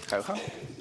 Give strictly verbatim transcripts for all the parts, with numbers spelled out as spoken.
Ga je gang.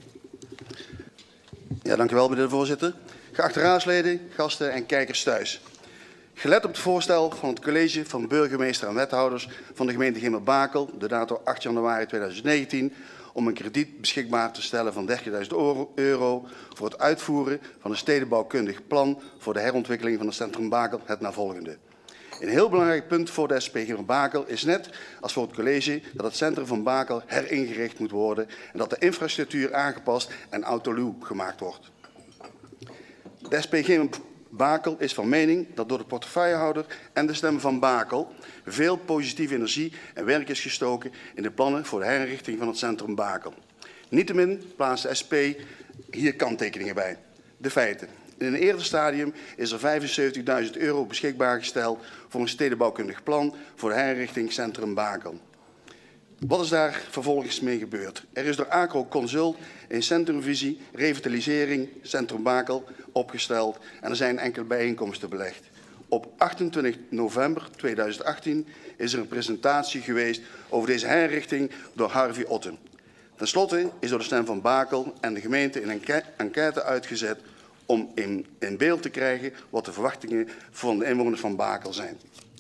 Ja, dank u wel, meneer de voorzitter. Geachte raadsleden, gasten en kijkers thuis. Gelet op het voorstel van het college van burgemeester en wethouders van de gemeente Gemert-Bakel, de dato acht januari tweeduizend negentien, om een krediet beschikbaar te stellen van dertigduizend euro voor het uitvoeren van een stedenbouwkundig plan voor de herontwikkeling van het centrum Bakel, het navolgende. Een heel belangrijk punt voor de S P Gemert-Bakel is net als voor het college dat het centrum van Bakel heringericht moet worden en dat de infrastructuur aangepast en autoluw gemaakt wordt. De S P Gemert-Bakel is van mening dat door de portefeuillehouder en de stemmen van Bakel veel positieve energie en werk is gestoken in de plannen voor de herinrichting van het centrum Bakel. Niettemin plaatst de S P hier kanttekeningen bij. De feiten. In een eerder stadium is er vijfenzeventigduizend euro beschikbaar gesteld voor een stedenbouwkundig plan voor de herinrichting centrum Bakel. Wat is daar vervolgens mee gebeurd? Er is door Acro Consult een centrumvisie revitalisering centrum Bakel opgesteld en er zijn enkele bijeenkomsten belegd. Op achtentwintig november tweeduizend achttien is er een presentatie geweest over deze herinrichting door Harvey Otten. Ten slotte is door de stem van Bakel en de gemeente een enquête uitgezet om in, in beeld te krijgen wat de verwachtingen van de inwoners van Bakel zijn.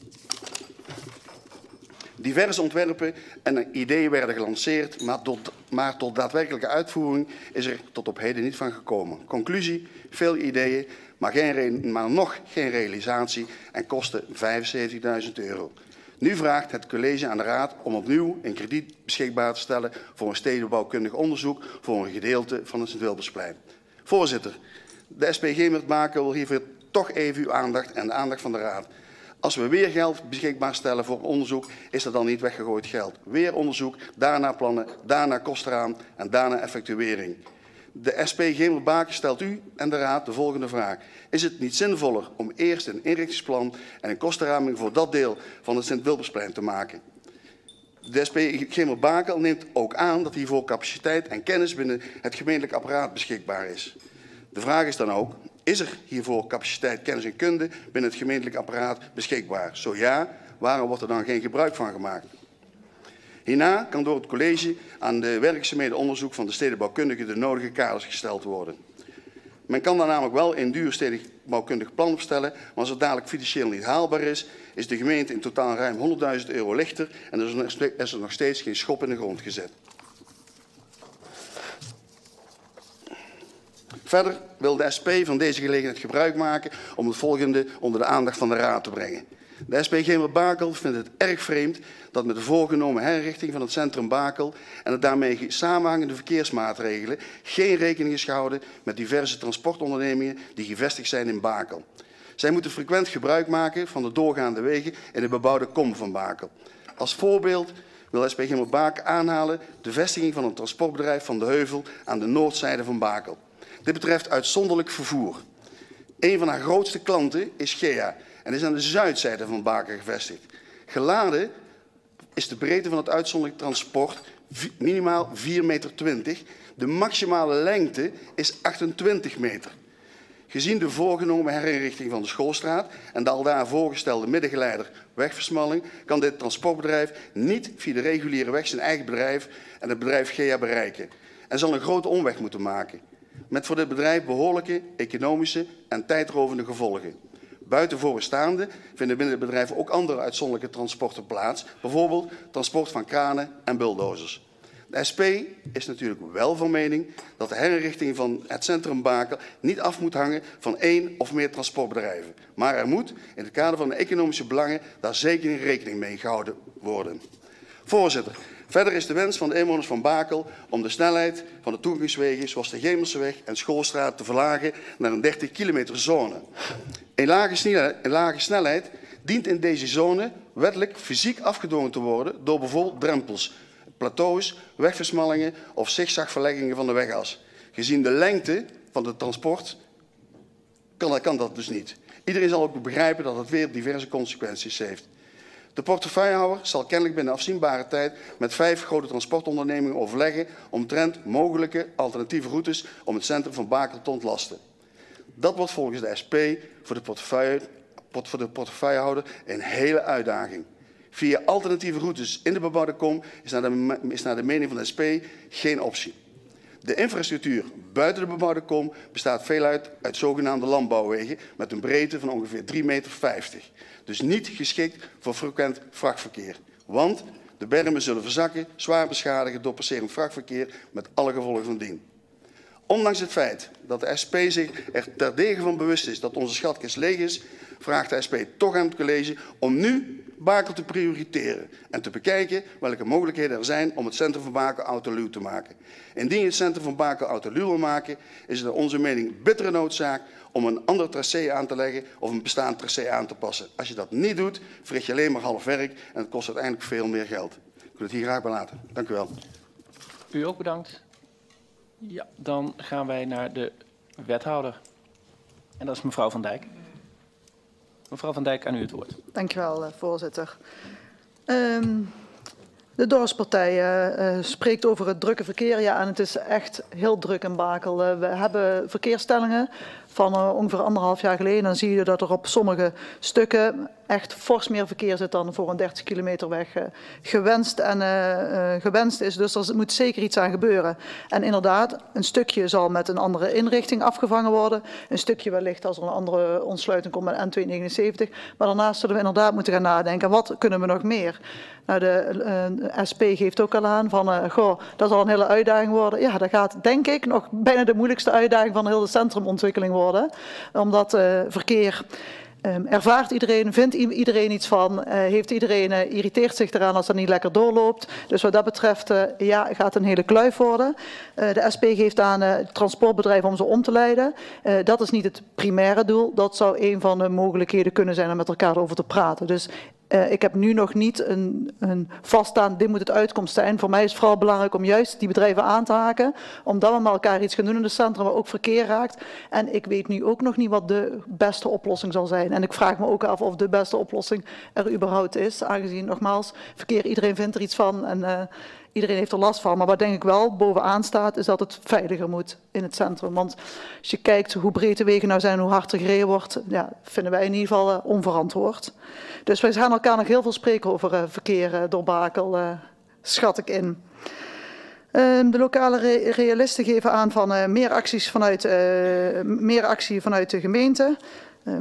Diverse ontwerpen en ideeën werden gelanceerd, maar tot, maar tot daadwerkelijke uitvoering is er tot op heden niet van gekomen. Conclusie, veel ideeën, maar, geen, maar nog geen realisatie en kosten vijfenzeventigduizend euro. Nu vraagt het college aan de raad om opnieuw een krediet beschikbaar te stellen voor een stedenbouwkundig onderzoek voor een gedeelte van het Sint-Wilbersplein. Voorzitter, de S P Gemert-Bakel wil hiervoor toch even uw aandacht en de aandacht van de raad. Als we weer geld beschikbaar stellen voor onderzoek, is dat dan niet weggegooid geld. Weer onderzoek, daarna plannen, daarna kosten eraan en daarna effectuering. De S P Gemert-Bakel stelt u en de raad de volgende vraag. Is het niet zinvoller om eerst een inrichtingsplan en een kostenraming voor dat deel van het Sint-Wilbersplein te maken? De S P Gemert-Bakel neemt ook aan dat hiervoor capaciteit en kennis binnen het gemeentelijk apparaat beschikbaar is. De vraag is dan ook, is er hiervoor capaciteit, kennis en kunde binnen het gemeentelijk apparaat beschikbaar? Zo ja, waarom wordt er dan geen gebruik van gemaakt? Hierna kan door het college aan de werkzaamheden onderzoek van de stedenbouwkundige de nodige kaders gesteld worden. Men kan daar namelijk wel een duur stedenbouwkundig plan opstellen, maar als het dadelijk financieel niet haalbaar is, is de gemeente in totaal ruim honderdduizend euro lichter en er is er nog steeds geen schop in de grond gezet. Verder wil de S P van deze gelegenheid gebruik maken om het volgende onder de aandacht van de raad te brengen. De S P Gemert-Bakel vindt het erg vreemd dat met de voorgenomen herinrichting van het centrum Bakel en de daarmee samenhangende verkeersmaatregelen geen rekening is gehouden met diverse transportondernemingen die gevestigd zijn in Bakel. Zij moeten frequent gebruik maken van de doorgaande wegen in de bebouwde kom van Bakel. Als voorbeeld wil de S P Gemert-Bakel aanhalen de vestiging van een transportbedrijf van de Heuvel aan de noordzijde van Bakel. Dit betreft uitzonderlijk vervoer. Een van haar grootste klanten is G E A en is aan de zuidzijde van Bakel gevestigd. Geladen is de breedte van het uitzonderlijk transport minimaal vier meter twintig. De maximale lengte is achtentwintig meter. Gezien de voorgenomen herinrichting van de Schoolstraat en de aldaar voorgestelde middengeleider wegversmalling kan dit transportbedrijf niet via de reguliere weg zijn eigen bedrijf en het bedrijf G E A bereiken en zal een grote omweg moeten maken. Met voor dit bedrijf behoorlijke economische en tijdrovende gevolgen. Buiten voorstaande vinden binnen het bedrijf ook andere uitzonderlijke transporten plaats, bijvoorbeeld transport van kranen en bulldozers. De S P is natuurlijk wel van mening dat de herinrichting van het centrum Bakel niet af moet hangen van één of meer transportbedrijven. Maar er moet in het kader van de economische belangen daar zeker rekening mee gehouden worden. Voorzitter. Verder is de wens van de inwoners van Bakel om de snelheid van de toegangswegen zoals de Gemerseweg en Schoolstraat te verlagen naar een dertig kilometer zone. Een lage snelheid, een lage snelheid dient in deze zone wettelijk fysiek afgedwongen te worden door bijvoorbeeld drempels, plateaus, wegversmallingen of zigzagverleggingen van de wegas. Gezien de lengte van het transport kan, kan dat dus niet. Iedereen zal ook begrijpen dat het weer diverse consequenties heeft. De portefeuillehouder zal kennelijk binnen afzienbare tijd met vijf grote transportondernemingen overleggen omtrent mogelijke alternatieve routes om het centrum van Bakel te ontlasten. Dat wordt volgens de S P voor de, portefeuille, voor de portefeuillehouder een hele uitdaging. Via alternatieve routes in de bebouwde kom is naar de, is naar de mening van de S P geen optie. De infrastructuur buiten de bebouwde kom bestaat veeluit uit zogenaamde landbouwwegen met een breedte van ongeveer drie meter vijftig. Dus niet geschikt voor frequent vrachtverkeer. Want de bermen zullen verzakken, zwaar beschadigen door passerend vrachtverkeer met alle gevolgen van dien. Ondanks het feit dat de S P zich er terdege van bewust is dat onze schatkist leeg is, vraagt de S P toch aan het college om nu Bakel te prioriteren en te bekijken welke mogelijkheden er zijn om het centrum van Bakel autoluw te maken. Indien je het centrum van Bakel autoluw wil maken, is het naar onze mening bittere noodzaak om een ander tracé aan te leggen of een bestaand tracé aan te passen. Als je dat niet doet, verricht je alleen maar half werk en het kost uiteindelijk veel meer geld. Ik wil het hier graag bij laten. Dank u wel. U ook bedankt. Ja, dan gaan wij naar de wethouder. En dat is mevrouw Van Dijk. Mevrouw Van Dijk, aan u het woord. Dank u wel, voorzitter. Um, de dorpspartij uh, uh, spreekt over het drukke verkeer. Ja, en het is echt heel druk in Bakel. Uh, we hebben verkeersstellingen van uh, ongeveer anderhalf jaar geleden. Dan zie je dat er op sommige stukken echt fors meer verkeer zit dan voor een dertig kilometer weg uh, gewenst, en, uh, uh, gewenst is. Dus er moet zeker iets aan gebeuren. En inderdaad, een stukje zal met een andere inrichting afgevangen worden. Een stukje wellicht als er een andere ontsluiting komt met N tweehonderdnegenenzeventig. Maar daarnaast zullen we inderdaad moeten gaan nadenken. Wat kunnen we nog meer? Nou, de uh, S P geeft ook al aan van, uh, goh, dat zal een hele uitdaging worden. Ja, dat gaat denk ik nog bijna de moeilijkste uitdaging van heel de centrumontwikkeling worden. Omdat uh, verkeer... Um, ervaart iedereen, vindt iedereen iets van, uh, heeft iedereen, uh, irriteert zich eraan als dat niet lekker doorloopt. Dus wat dat betreft, uh, ja, gaat een hele kluif worden. Uh, de S P geeft aan uh, het transportbedrijf om ze om te leiden. Uh, dat is niet het primaire doel. Dat zou een van de mogelijkheden kunnen zijn om met elkaar over te praten. Dus uh, ik heb nu nog niet een, een vaststaand, dit moet het uitkomst zijn. Voor mij is het vooral belangrijk om juist die bedrijven aan te haken. Omdat we met elkaar iets gaan doen in het centrum waar ook verkeer raakt. En ik weet nu ook nog niet wat de beste oplossing zal zijn. En ik vraag me ook af of de beste oplossing er überhaupt is. Aangezien, nogmaals, verkeer, iedereen vindt er iets van en uh, iedereen heeft er last van. Maar wat denk ik wel bovenaan staat, is dat het veiliger moet in het centrum. Want als je kijkt hoe breed de wegen nou zijn en hoe hard er gereden wordt, ja, vinden wij in ieder geval uh, onverantwoord. Dus wij gaan elkaar nog heel veel spreken over uh, verkeer uh, door Bakel, uh, schat ik in. Uh, de lokale re realisten geven aan van uh, meer acties vanuit, uh, meer actie vanuit de gemeente. Uh,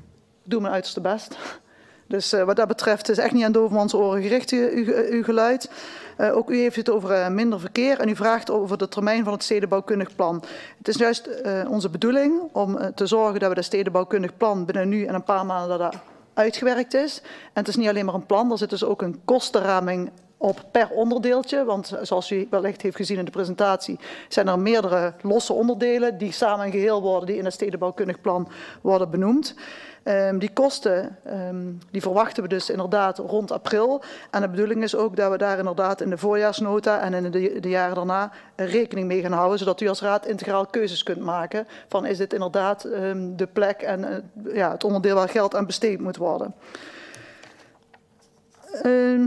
Ik doe mijn uiterste best. Dus uh, wat dat betreft is echt niet aan dovenmans oren gericht, uw, uw geluid. Uh, ook u heeft het over uh, minder verkeer en u vraagt over de termijn van het stedenbouwkundig plan. Het is juist uh, onze bedoeling om uh, te zorgen dat we dat stedenbouwkundig plan binnen nu en een paar maanden dat dat uitgewerkt is. En het is niet alleen maar een plan, er zit dus ook een kostenraming op per onderdeeltje, want zoals u wellicht heeft gezien in de presentatie, zijn er meerdere losse onderdelen die samen een geheel worden, die in het stedenbouwkundig plan worden benoemd. Um, die kosten um, die verwachten we dus inderdaad rond april. En de bedoeling is ook dat we daar inderdaad in de voorjaarsnota en in de, de jaren daarna rekening mee gaan houden, zodat u als raad integraal keuzes kunt maken van is dit inderdaad um, de plek en uh, ja, het onderdeel waar geld aan besteed moet worden. Um,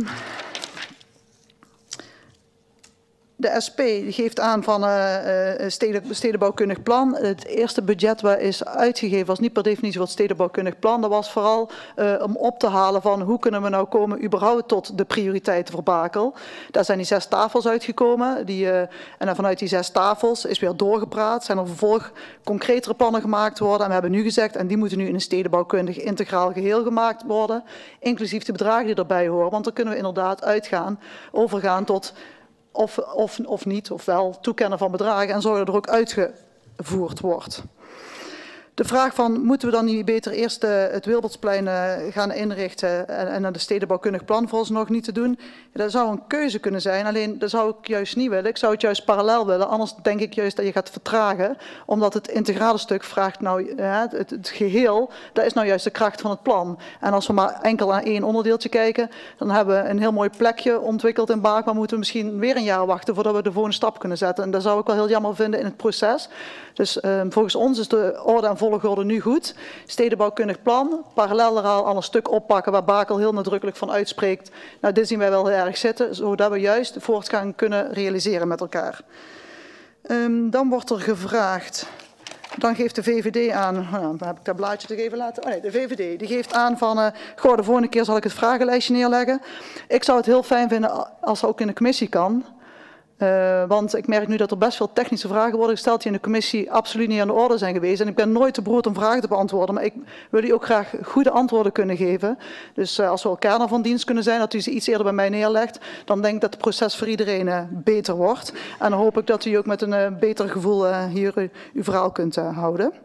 De S P geeft aan van uh, uh, steden, stedenbouwkundig plan. Het eerste budget wat is uitgegeven was niet per definitie wat stedenbouwkundig plan. Dat was vooral uh, om op te halen van hoe kunnen we nou komen überhaupt tot de prioriteiten voor Bakel. Daar zijn die zes tafels uitgekomen. Die, uh, en vanuit die zes tafels is weer doorgepraat. Zijn er vervolg concretere plannen gemaakt worden. En we hebben nu gezegd, en die moeten nu in een stedenbouwkundig integraal geheel gemaakt worden. Inclusief de bedragen die erbij horen. Want dan kunnen we inderdaad uitgaan, overgaan tot... Of, of, of niet, of wel toekennen van bedragen en zorgen dat er ook uitgevoerd wordt. De vraag van, moeten we dan niet beter eerst uh, het Wilbertsplein uh, gaan inrichten en, en naar de stedenbouwkundig plan vooralsnog niet te doen? Ja, dat zou een keuze kunnen zijn, alleen dat zou ik juist niet willen. Ik zou het juist parallel willen, anders denk ik juist dat je gaat vertragen. Omdat het integrale stuk vraagt nou, uh, het, het geheel, dat is nou juist de kracht van het plan. En als we maar enkel naar één onderdeeltje kijken, dan hebben we een heel mooi plekje ontwikkeld in Baak, maar moeten we misschien weer een jaar wachten voordat we de volgende stap kunnen zetten. En dat zou ik wel heel jammer vinden in het proces. Dus uh, volgens ons is de orde en volgorde nu goed. Stedenbouwkundig plan, parallel er al een stuk oppakken waar Bakel heel nadrukkelijk van uitspreekt. Nou, dit zien wij wel heel erg zitten, zodat we juist de voortgang kunnen realiseren met elkaar. Um, dan wordt er gevraagd, dan geeft de V V D aan, nou, dan heb ik dat blaadje toch even laten. Oh nee, de V V D die geeft aan van, uh, goh, de volgende keer zal ik het vragenlijstje neerleggen. Ik zou het heel fijn vinden als dat ook in de commissie kan. Uh, want ik merk nu dat er best veel technische vragen worden gesteld die in de commissie absoluut niet aan de orde zijn geweest. En ik ben nooit te beroerd om vragen te beantwoorden, maar ik wil u ook graag goede antwoorden kunnen geven. Dus uh, als we elkaar dan van dienst kunnen zijn, dat u ze iets eerder bij mij neerlegt, dan denk ik dat het proces voor iedereen uh, beter wordt. En dan hoop ik dat u ook met een uh, beter gevoel uh, hier uh, uw verhaal kunt uh, houden.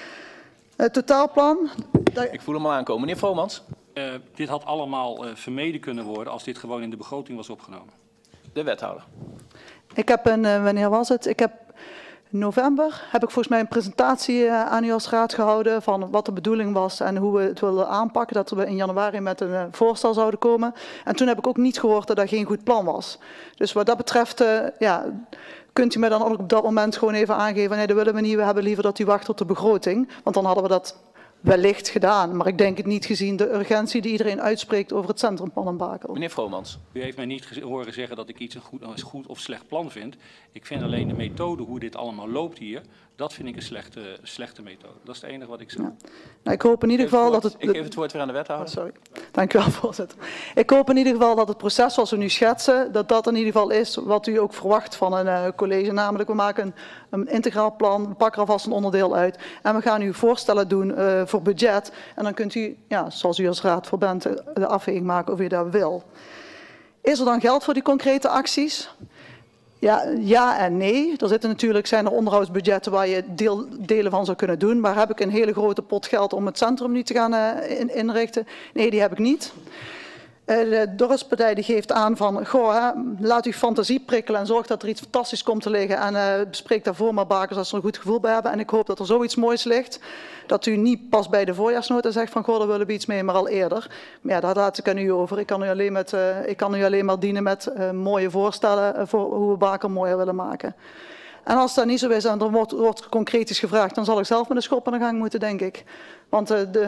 Het totaalplan. Ik voel hem al aankomen. Meneer Vromans. Uh, dit had allemaal uh, vermeden kunnen worden als dit gewoon in de begroting was opgenomen. De wethouder. Ik heb een, uh, wanneer was het? Ik heb in november heb ik volgens mij een presentatie uh, aan u als raad gehouden van wat de bedoeling was en hoe we het wilden aanpakken. Dat we in januari met een uh, voorstel zouden komen. En toen heb ik ook niet gehoord dat dat geen goed plan was. Dus wat dat betreft, uh, ja, kunt u mij dan ook op dat moment gewoon even aangeven, nee, dat willen we niet, we hebben liever dat u wacht tot de begroting. Want dan hadden we dat wellicht gedaan, maar ik denk het niet gezien de urgentie die iedereen uitspreekt over het centrumplan in Bakel. Meneer Vromans. U heeft mij niet horen zeggen dat ik iets een goed, een goed of slecht plan vind. Ik vind alleen de methode, hoe dit allemaal loopt hier, dat vind ik een slechte, slechte methode. Dat is het enige wat ik zeg. Ja. Nou, ik hoop in ieder geval dat het... Ik geef het woord weer aan de wethouder. Oh, sorry. Dank u wel, voorzitter. Ik hoop in ieder geval dat het proces zoals we nu schetsen, dat dat in ieder geval is wat u ook verwacht van een uh, college. Namelijk, we maken een, een integraal plan, we pakken er alvast een onderdeel uit en we gaan u voorstellen doen uh, voor budget. En dan kunt u, ja, zoals u als raad voor bent, de afweging maken of u dat wil. Is er dan geld voor die concrete acties? Ja, ja en nee. Er zitten natuurlijk, zijn er onderhoudsbudgetten waar je deel, delen van zou kunnen doen. Maar heb ik een hele grote pot geld om het centrum nu te gaan uh, in, inrichten? Nee, die heb ik niet. Uh, de dorpspartij die geeft aan van, goh, hè, laat uw fantasie prikkelen en zorg dat er iets fantastisch komt te liggen. En uh, bespreek daarvoor maar bakers als ze er een goed gevoel bij hebben. En ik hoop dat er zoiets moois ligt. Dat u niet pas bij de voorjaarsnota zegt van, goh, daar willen we iets mee, maar al eerder. Maar ja, daar laat ik aan u over. Ik kan u alleen, met, uh, ik kan u alleen maar dienen met uh, mooie voorstellen uh, voor hoe we Bakel mooier willen maken. En als dat niet zo is en er wordt, wordt concreet iets gevraagd, dan zal ik zelf met de schop aan de gang moeten, denk ik. Want, uh, de,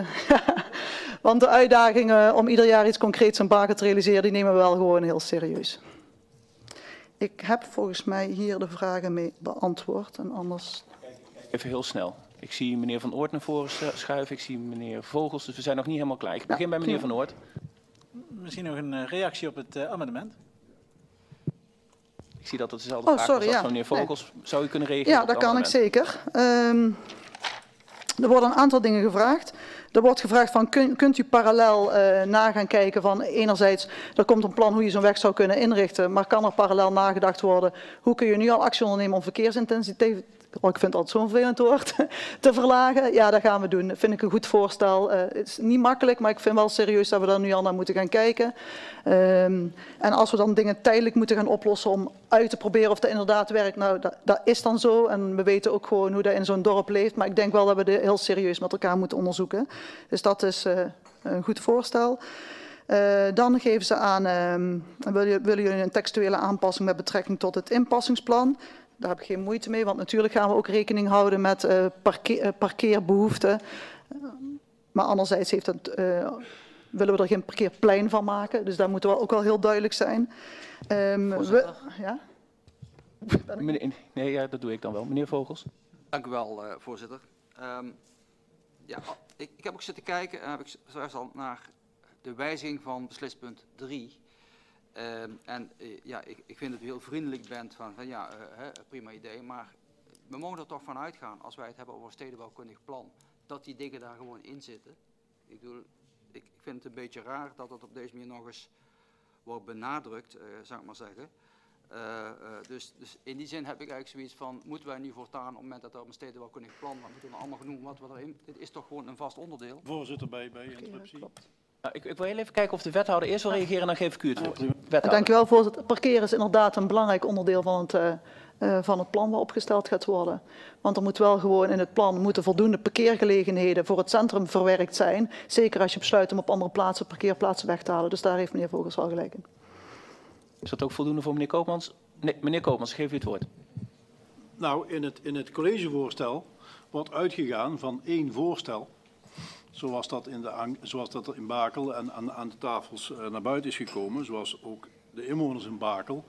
want de uitdagingen om ieder jaar iets concreets aan Bakel te realiseren, die nemen we wel gewoon heel serieus. Ik heb volgens mij hier de vragen mee beantwoord en anders... Even heel snel. Ik zie meneer Van Oort naar voren schuiven, ik zie meneer Vogels, dus we zijn nog niet helemaal klaar. Ik begin ja, bij meneer Van Oort. Misschien nog een reactie op het uh, amendement. Ik zie dat het dezelfde oh, vraag sorry, was als ja. meneer Vogels. Nee. Zou u kunnen reageren? Ja, dat kan ik zeker. Um, er worden een aantal dingen gevraagd. Er wordt gevraagd van, kun, kunt u parallel uh, na gaan kijken van enerzijds, er komt een plan hoe je zo'n weg zou kunnen inrichten, maar kan er parallel nagedacht worden, hoe kun je nu al actie ondernemen om verkeersintensiteit, oh, ik vind het altijd zo'n vervelend woord, te verlagen? Ja, dat gaan we doen. Dat vind ik een goed voorstel. Uh, het is niet makkelijk, maar ik vind wel serieus dat we daar nu al naar moeten gaan kijken. Um, en als we dan dingen tijdelijk moeten gaan oplossen om uit te proberen of dat inderdaad werkt, nou, dat, dat is dan zo. En we weten ook gewoon hoe dat in zo'n dorp leeft. Maar ik denk wel dat we dit heel serieus met elkaar moeten onderzoeken. Dus dat is uh, een goed voorstel. Uh, dan geven ze aan, um, willen, willen jullie een textuele aanpassing met betrekking tot het inpassingsplan? Daar heb ik geen moeite mee, want natuurlijk gaan we ook rekening houden met uh, parkeer, uh, parkeerbehoeften. Uh, maar anderzijds heeft het, uh, willen we er geen parkeerplein van maken, dus daar moeten we ook wel heel duidelijk zijn. Um, we, ja? Meneer, nee, ja, dat doe ik dan wel. Meneer Vogels. Dank u wel, uh, voorzitter. Um, ja, ik, ik heb ook zitten kijken en heb ik zojuist al naar de wijziging van beslispunt drie. Um, en uh, ja, ik, ik vind dat u heel vriendelijk bent van, van ja, uh, hè, prima idee, maar we mogen er toch van uitgaan, als wij het hebben over een stedenbouwkundig plan, dat die dingen daar gewoon in zitten. Ik, bedoel, ik, ik vind het een beetje raar dat het op deze manier nog eens wordt benadrukt, uh, zou ik maar zeggen. Uh, uh, dus, dus in die zin heb ik eigenlijk zoiets van, moeten wij nu voortaan, op het moment dat er op een stedenbouwkundig plan, dan moeten we allemaal genoemd wat we erin, dit is toch gewoon een vast onderdeel. Voorzitter, bij, bij interruptie. Ja, Nou, ik, ik wil heel even kijken of de wethouder eerst wil reageren en dan geef ik u het woord. Wethouder. Dank u wel, voorzitter. Parkeren is inderdaad een belangrijk onderdeel van het, uh, uh, van het plan wat opgesteld gaat worden. Want er moet wel gewoon in het plan moeten voldoende parkeergelegenheden voor het centrum verwerkt zijn. Zeker als je besluit om op andere plaatsen parkeerplaatsen weg te halen. Dus daar heeft meneer Vogels wel gelijk in. Is dat ook voldoende voor meneer Koopmans? Nee, meneer Koopmans, geef u het woord. Nou, in het, in het collegevoorstel wordt uitgegaan van één voorstel. Zoals dat in, de, zoals dat in Bakel en aan, aan de tafels uh, naar buiten is gekomen. Zoals ook de inwoners in Bakel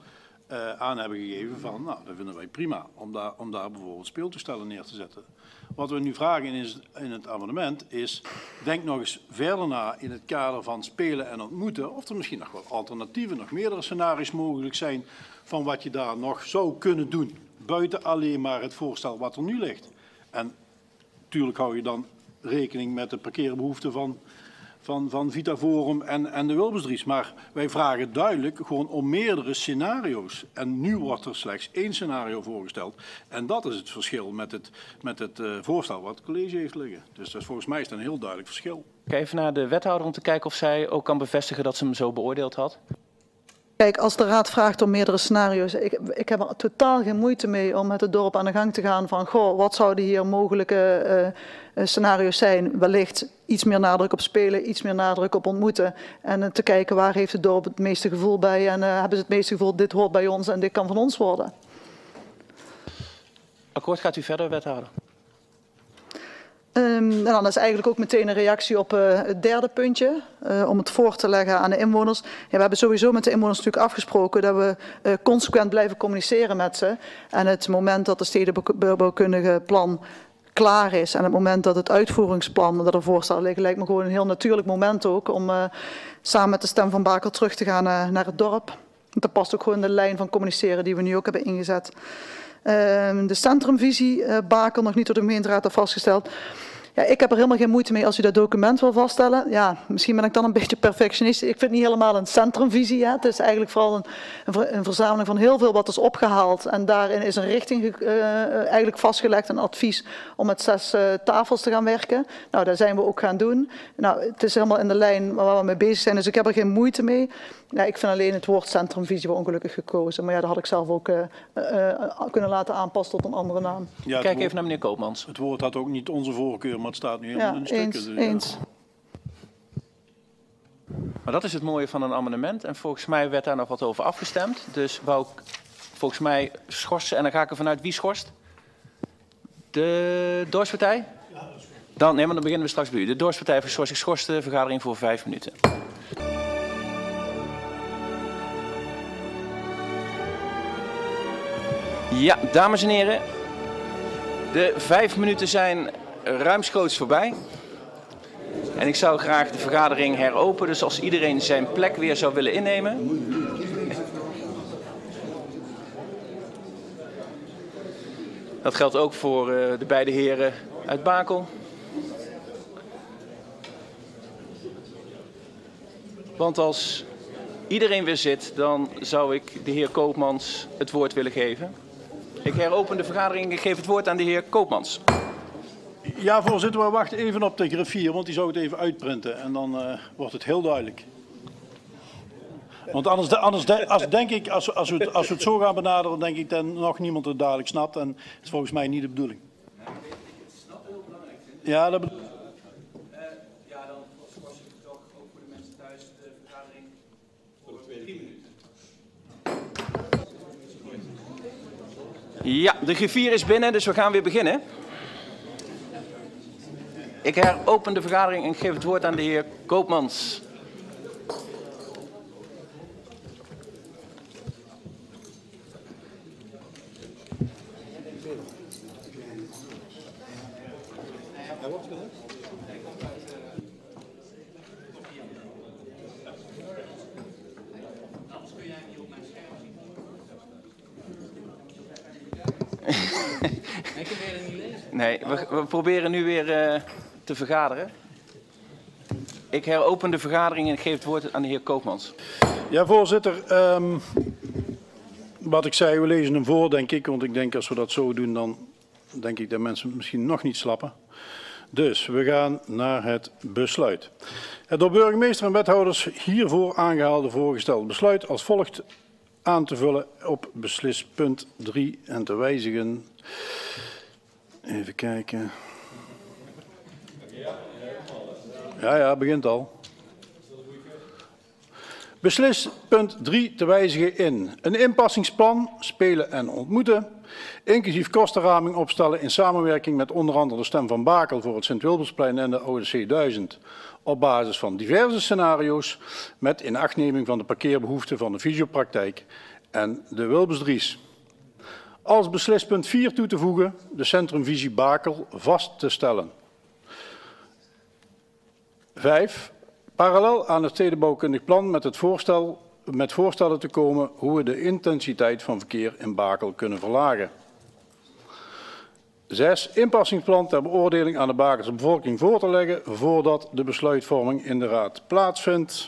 uh, aan hebben gegeven van, nou, dat vinden wij prima, om daar, om daar bijvoorbeeld speeltoestellen neer te zetten. Wat we nu vragen in, in het amendement is, denk nog eens verder na in het kader van spelen en ontmoeten, of er misschien nog wat alternatieven, nog meerdere scenario's mogelijk zijn van wat je daar nog zou kunnen doen, buiten alleen maar het voorstel wat er nu ligt. En natuurlijk hou je dan rekening met de parkeerbehoeften van, van, van Vitaforum en, en de Wilbersdries. Maar wij vragen duidelijk gewoon om meerdere scenario's. En nu wordt er slechts één scenario voorgesteld. En dat is het verschil met het, met het uh, voorstel wat het college heeft liggen. Dus dat is, volgens mij is dat een heel duidelijk verschil. Ik ga even naar de wethouder om te kijken of zij ook kan bevestigen dat ze hem zo beoordeeld had. Kijk, als de raad vraagt om meerdere scenario's, ik, ik heb er totaal geen moeite mee om met het dorp aan de gang te gaan van, goh, wat zouden hier mogelijke uh, scenario's zijn? Wellicht iets meer nadruk op spelen, iets meer nadruk op ontmoeten. En uh, te kijken waar heeft het dorp het meeste gevoel bij en uh, hebben ze het meeste gevoel, dit hoort bij ons en dit kan van ons worden. Akkoord, gaat u verder, wethouder? Um, en dan is eigenlijk ook meteen een reactie op uh, het derde puntje, uh, om het voor te leggen aan de inwoners. Ja, we hebben sowieso met de inwoners natuurlijk afgesproken dat we uh, consequent blijven communiceren met ze. En het moment dat het stedenbouwkundige plan klaar is en het moment dat het uitvoeringsplan dat ervoor staat liggen, lijkt me gewoon een heel natuurlijk moment ook om uh, samen met de Stem van Bakel terug te gaan uh, naar het dorp. Want dat past ook gewoon in de lijn van communiceren die we nu ook hebben ingezet. Uh, de centrumvisie, uh, Bakel, nog niet door de gemeenteraad heeft vastgesteld. Ja, ik heb er helemaal geen moeite mee als u dat document wil vaststellen. Ja, misschien ben ik dan een beetje perfectionist. Ik vind het niet helemaal een centrumvisie. Hè. Het is eigenlijk vooral een, een, een verzameling van heel veel wat is opgehaald. En daarin is een richting uh, eigenlijk vastgelegd, een advies om met zes uh, tafels te gaan werken. Nou, dat zijn we ook gaan doen. Nou, het is helemaal in de lijn waar we mee bezig zijn, dus ik heb er geen moeite mee. Ja, ik vind alleen het woord centrumvisie wel ongelukkig gekozen. Maar ja, dat had ik zelf ook uh, uh, kunnen laten aanpassen tot een andere naam. Ja, Kijk even naar meneer Koopmans. Het woord had ook niet onze voorkeur, maar het staat nu helemaal Ja, in de stukken. eens, Dus, eens. Maar dat is het mooie van een amendement. En volgens mij werd daar nog wat over afgestemd. Dus wou ik volgens mij schorsen. En dan ga ik ervan uit wie schorst? De Dorpspartij? Dan, nee, maar dan beginnen we straks bij u. De Dorpspartij geschorst. Ik schors de vergadering voor vijf minuten. Ja, dames en heren. De vijf minuten zijn ruimschoots voorbij. En ik zou graag de vergadering heropenen. Dus als iedereen zijn plek weer zou willen innemen. Dat geldt ook voor uh, de beide heren uit Bakel. Want als iedereen weer zit, dan zou ik de heer Koopmans het woord willen geven. Ik heropen de vergadering en ik geef het woord aan de heer Koopmans. Ja, voorzitter, we wachten even op de griffier, want die zou het even uitprinten. En dan uh, wordt het heel duidelijk. Want anders, anders de, als, denk ik, als, als, we het, als we het zo gaan benaderen, denk ik dat nog niemand het dadelijk snapt. En dat is volgens mij niet de bedoeling. Ja, dat bedoel ik. Ja, dan schors ik toch ook voor de mensen thuis de vergadering voor drie minuten. Ja, de griffier is binnen, dus we gaan weer beginnen. Ik heropen de vergadering en geef het woord aan de heer Koopmans. Nee, we, we proberen nu weer uh, te vergaderen. Ik heropen de vergadering en geef het woord aan de heer Koopmans. Ja, voorzitter. Um, wat ik zei, we lezen hem voor, denk ik. Want ik denk als we dat zo doen, dan denk ik dat mensen het misschien nog niet slappen. Dus we gaan naar het besluit. Het door burgemeester en wethouders hiervoor aangehaalde voorgestelde besluit als volgt aan te vullen op beslispunt drie en te wijzigen. Even kijken. Ja, ja, begint al. Beslis punt drie te wijzigen in een inpassingsplan, spelen en ontmoeten, inclusief kostenraming opstellen in samenwerking met onder andere de Stem van Bakel voor het Sint-Wilbersplein en de O D C duizend, op basis van diverse scenario's met inachtneming van de parkeerbehoeften van de fysiopraktijk en de Wilbesdries. Als beslispunt vier toe te voegen, de centrumvisie Bakel vast te stellen. Vijf. Parallel aan het stedenbouwkundig plan met, het voorstel, met voorstellen te komen hoe we de intensiteit van verkeer in Bakel kunnen verlagen. Zes. Inpassingsplan ter beoordeling aan de Bakelse bevolking voor te leggen voordat de besluitvorming in de Raad plaatsvindt.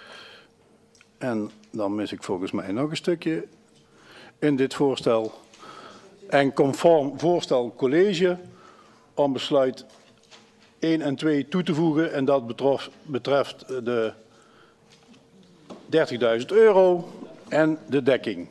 En dan mis ik volgens mij nog een stukje in dit voorstel. En conform voorstel college om besluit één en twee toe te voegen. En dat betrof, betreft de dertigduizend euro en de dekking.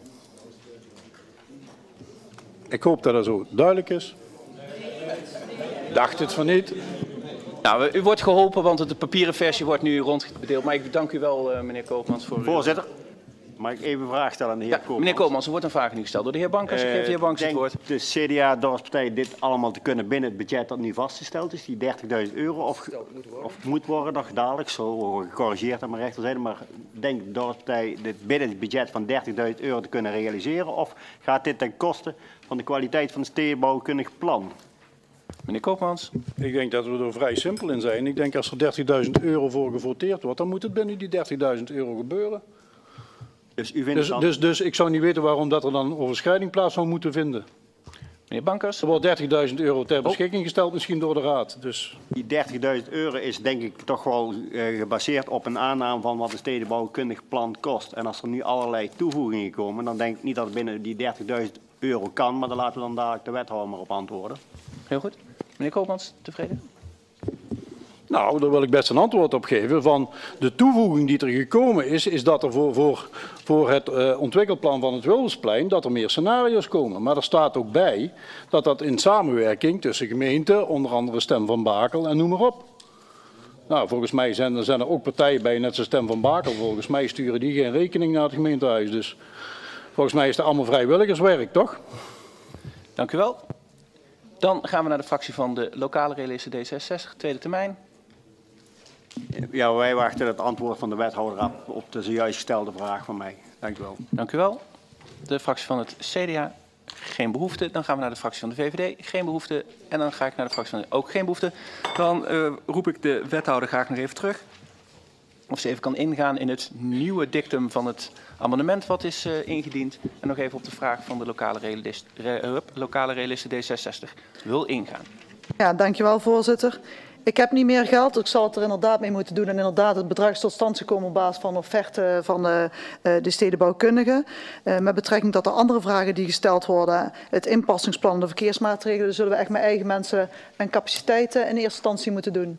Ik hoop dat dat zo duidelijk is. Dacht het van niet. Nou, u wordt geholpen, want de papieren versie wordt nu rondgedeeld. Maar ik bedank u wel, uh, meneer Koopmans, voor... Voorzitter, mag ik even een vraag stellen aan de heer ja, Koopmans? Meneer Koopmans, er wordt een vraag nu gesteld door de heer Bankers. Ik geef de heer Bankers het woord. Denkt de C D A-dorpspartij dit allemaal te kunnen binnen het budget dat nu vastgesteld is, die dertigduizend euro, of, of moet worden nog dadelijk, zo gecorrigeerd aan mijn rechterzijde, maar denkt de dorpspartij dit binnen het budget van dertigduizend euro te kunnen realiseren, of gaat dit ten koste van de kwaliteit van het stedenbouwkundig plan? Meneer Koopmans. Ik denk dat we er vrij simpel in zijn. Ik denk als er dertigduizend euro voor gevoteerd wordt, dan moet het binnen die dertigduizend euro gebeuren. Dus, u vindt Dus, dan... dus, dus ik zou niet weten waarom dat er dan een overschrijding plaats zou moeten vinden. Meneer Bankers. Er wordt dertigduizend euro ter beschikking gesteld, misschien door de Raad. Dus... Die dertigduizend euro is denk ik toch wel uh, gebaseerd op een aanname van wat een stedenbouwkundig plan kost. En als er nu allerlei toevoegingen komen, dan denk ik niet dat het binnen die dertigduizend euro kan, maar dan laten we dan dadelijk de wethouder maar op antwoorden. Heel goed. Meneer Koopmans, tevreden? Nou, daar wil ik best een antwoord op geven. Van de toevoeging die er gekomen is, is dat er voor, voor, voor het uh, ontwikkelplan van het Wildersplein, dat er meer scenario's komen. Maar er staat ook bij dat dat in samenwerking tussen gemeenten, onder andere Stem van Bakel en noem maar op. Nou, volgens mij zijn er, zijn er ook partijen bij, net zoals Stem van Bakel. Volgens mij sturen die geen rekening naar het gemeentehuis. Dus volgens mij is het allemaal vrijwilligerswerk, toch? Dank u wel. Dan gaan we naar de fractie van de lokale realisten D zesenzestig, tweede termijn. Ja, wij wachten het antwoord van de wethouder af op de zojuist gestelde vraag van mij. Dank u wel. Dank u wel. De fractie van het C D A, geen behoefte. Dan gaan we naar de fractie van de V V D, geen behoefte. En dan ga ik naar de fractie van de ook geen behoefte. Dan uh, roep ik de wethouder graag nog even terug. Of ze even kan ingaan in het nieuwe dictum van het amendement wat is uh, ingediend. En nog even op de vraag van de lokale realist, re, lokale realisten D zesenzestig wil ingaan. Ja, dankjewel voorzitter. Ik heb niet meer geld, ik zal het er inderdaad mee moeten doen en inderdaad het bedrag is tot stand gekomen op basis van offerte van de, de stedenbouwkundigen. Uh, met betrekking tot de andere vragen die gesteld worden, het inpassingsplan, de verkeersmaatregelen, zullen we echt met eigen mensen en capaciteiten in eerste instantie moeten doen.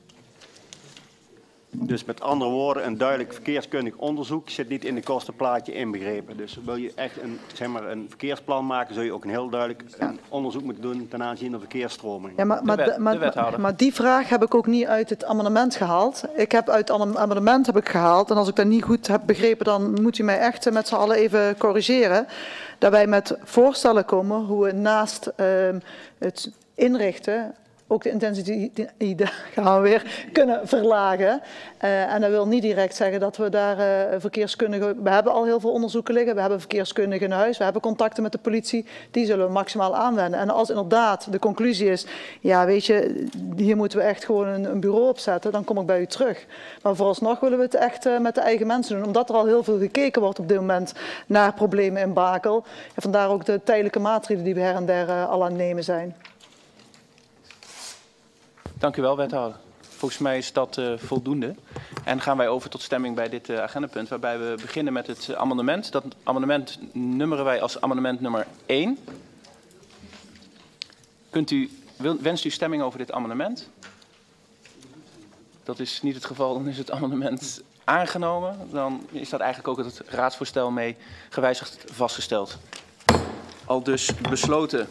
Dus met andere woorden, een duidelijk verkeerskundig onderzoek zit niet in de kostenplaatje inbegrepen. Dus wil je echt een, zeg maar, een verkeersplan maken, zul je ook een heel duidelijk ja. een onderzoek moeten doen ten aanzien van de verkeersstroming. Ja, maar, maar, de wet, maar, maar, maar die vraag heb ik ook niet uit het amendement gehaald. Ik heb uit het amendement heb ik gehaald, en als ik dat niet goed heb begrepen, dan moet u mij echt met z'n allen even corrigeren. Dat wij met voorstellen komen hoe we naast uh, het inrichten ook de intensiteit gaan we weer kunnen verlagen. Uh, en dat wil niet direct zeggen dat we daar uh, verkeerskundigen... We hebben al heel veel onderzoeken liggen, we hebben verkeerskundigen in huis, we hebben contacten met de politie, die zullen we maximaal aanwenden. En als inderdaad de conclusie is, ja weet je, hier moeten we echt gewoon een, een bureau opzetten, dan kom ik bij u terug. Maar vooralsnog willen we het echt uh, met de eigen mensen doen, omdat er al heel veel gekeken wordt op dit moment naar problemen in Bakel. En vandaar ook de tijdelijke maatregelen die we her en der uh, al aan het nemen zijn. Dank u wel, wethouder. Volgens mij is dat uh, voldoende. En gaan wij over tot stemming bij dit uh, agendapunt, waarbij we beginnen met het amendement. Dat amendement nummeren wij als amendement nummer één. Kunt u, wil, wenst u stemming over dit amendement? Dat is niet het geval, dan is het amendement aangenomen. Dan is dat eigenlijk ook het raadsvoorstel mee gewijzigd vastgesteld. Al dus besloten